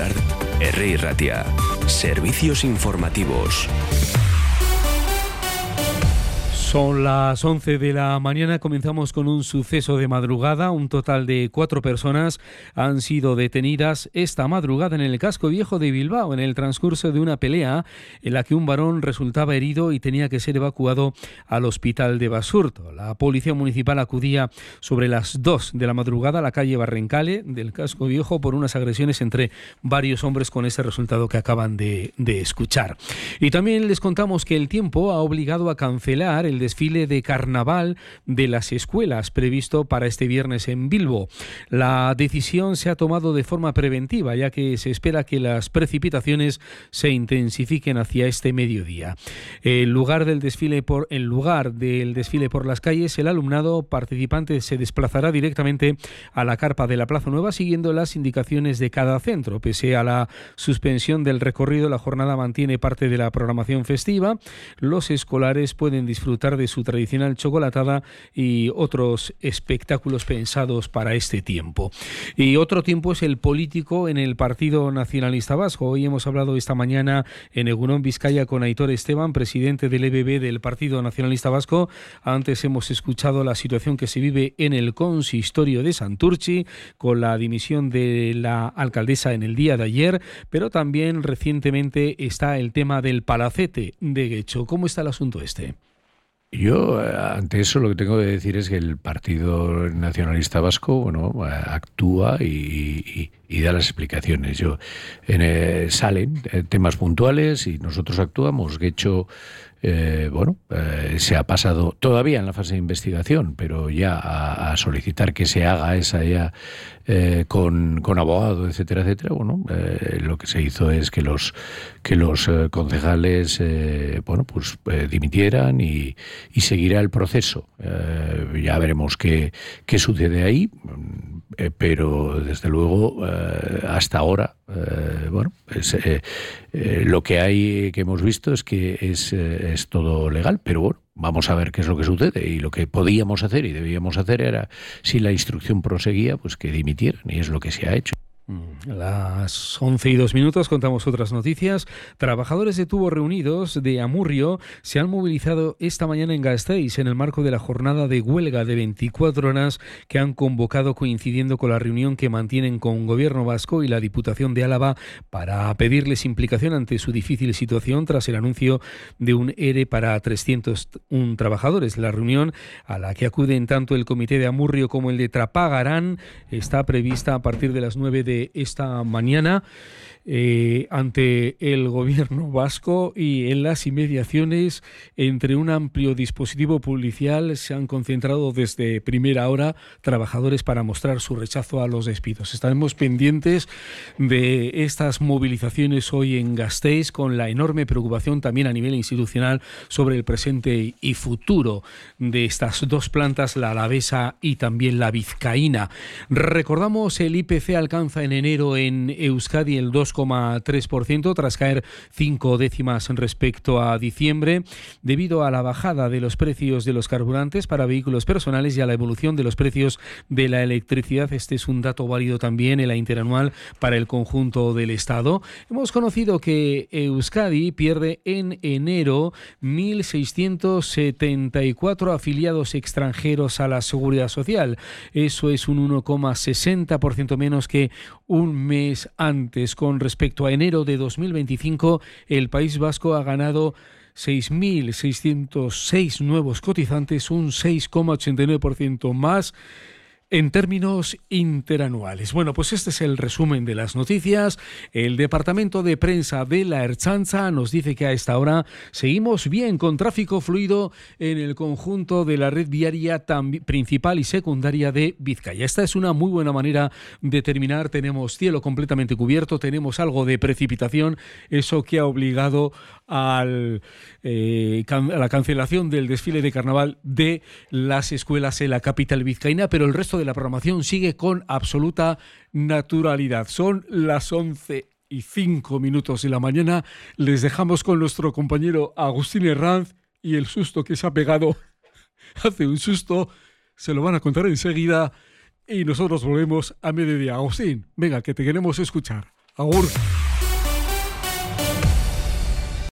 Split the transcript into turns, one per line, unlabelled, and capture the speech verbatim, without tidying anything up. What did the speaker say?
Popular, Herri y Ratia. Servicios informativos.
Son las once de la mañana, comenzamos con un suceso de madrugada. Un total de cuatro personas han sido detenidas esta madrugada en el casco viejo de Bilbao en el transcurso de una pelea en la que un varón resultaba herido y tenía que ser evacuado al hospital de Basurto. La policía municipal acudía sobre las dos de la madrugada a la calle Barrencale del casco viejo por unas agresiones entre varios hombres, con ese resultado que acaban de, de escuchar. Y también les contamos que el tiempo ha obligado a cancelar el desfile de carnaval de las escuelas previsto para este viernes en Bilbo. La decisión se ha tomado de forma preventiva, ya que se espera que las precipitaciones se intensifiquen hacia este mediodía. En lugar del desfile por, en lugar del desfile por las calles, el alumnado participante se desplazará directamente a la carpa de la Plaza Nueva siguiendo las indicaciones de cada centro. Pese a la suspensión del recorrido, la jornada mantiene parte de la programación festiva. Los escolares pueden disfrutar de su tradicional chocolatada y otros espectáculos pensados para este tiempo. Y otro tiempo es el político en el Partido Nacionalista Vasco. Hoy hemos hablado esta mañana en Egunon, Vizcaya, con Aitor Esteban, presidente del E B B del Partido Nacionalista Vasco. Antes hemos escuchado la situación que se vive en el consistorio de Santurtzi con la dimisión de la alcaldesa en el día de ayer, pero también recientemente está el tema del palacete de Guecho. ¿Cómo está el asunto este?
Yo, ante eso, lo que tengo que decir es que el Partido Nacionalista Vasco, bueno, actúa y, y, y da las explicaciones. Yo, en, eh, salen eh, temas puntuales y nosotros actuamos. Guecho, eh, bueno, eh, se ha pasado todavía en la fase de investigación, pero ya a, a solicitar que se haga esa ya eh, con, con abogado, etcétera, etcétera. Bueno, eh, lo que se hizo es que los que los eh, concejales, eh, bueno, pues eh, dimitieran y y seguirá el proceso. Eh, ya veremos qué, qué sucede ahí, eh, pero desde luego eh, hasta ahora, eh, bueno, es, eh, eh, lo que hay, que hemos visto es que es, eh, es todo legal, pero bueno, vamos a ver qué es lo que sucede. Y lo que podíamos hacer y debíamos hacer era, si la instrucción proseguía, pues que dimitieran, y es lo que se ha hecho.
Las once y dos minutos contamos otras noticias. Trabajadores de Tubos Reunidos de Amurrio se han movilizado esta mañana en Gasteiz en el marco de la jornada de huelga de veinticuatro horas que han convocado coincidiendo con la reunión que mantienen con Gobierno Vasco y la Diputación de Álava para pedirles implicación ante su difícil situación tras el anuncio de un E R E para trescientos uno trabajadores. La reunión, a la que acuden tanto el Comité de Amurrio como el de Trapagarán, está prevista a partir de las nueve de esta mañana eh, ante el Gobierno vasco, y en las inmediaciones, entre un amplio dispositivo policial, se han concentrado desde primera hora trabajadores para mostrar su rechazo a los despidos. Estaremos pendientes de estas movilizaciones hoy en Gasteiz, con la enorme preocupación también a nivel institucional sobre el presente y futuro de estas dos plantas, la alavesa y también la vizcaína. Recordamos, el I P C alcanza en enero en Euskadi el dos coma tres por ciento tras caer cinco décimas respecto a diciembre, debido a la bajada de los precios de los carburantes para vehículos personales y a la evolución de los precios de la electricidad. Este es un dato válido también en la interanual para el conjunto del Estado. Hemos conocido que Euskadi pierde en enero mil seiscientos setenta y cuatro afiliados extranjeros a la Seguridad Social. Eso es un uno coma sesenta por ciento menos que un mes antes. Con respecto a enero de dos mil veinticinco, el País Vasco ha ganado seis mil seiscientos seis nuevos cotizantes, un seis coma ochenta y nueve por ciento más en términos interanuales. Bueno, pues este es el resumen de las noticias. El Departamento de Prensa de la Ertzaintza nos dice que a esta hora seguimos bien, con tráfico fluido en el conjunto de la red viaria principal y secundaria de Vizcaya. Esta es una muy buena manera de terminar. Tenemos cielo completamente cubierto, tenemos algo de precipitación, eso que ha obligado al, eh, can, a la cancelación del desfile de carnaval de las escuelas en la capital vizcaína, pero el resto de la programación sigue con absoluta naturalidad. Son las once y cinco minutos de la mañana. Les dejamos con nuestro compañero Agustín Herranz y el susto que se ha pegado. Hace un susto, se lo van a contar enseguida y nosotros volvemos a mediodía. Agustín, venga, que te queremos escuchar. Agur.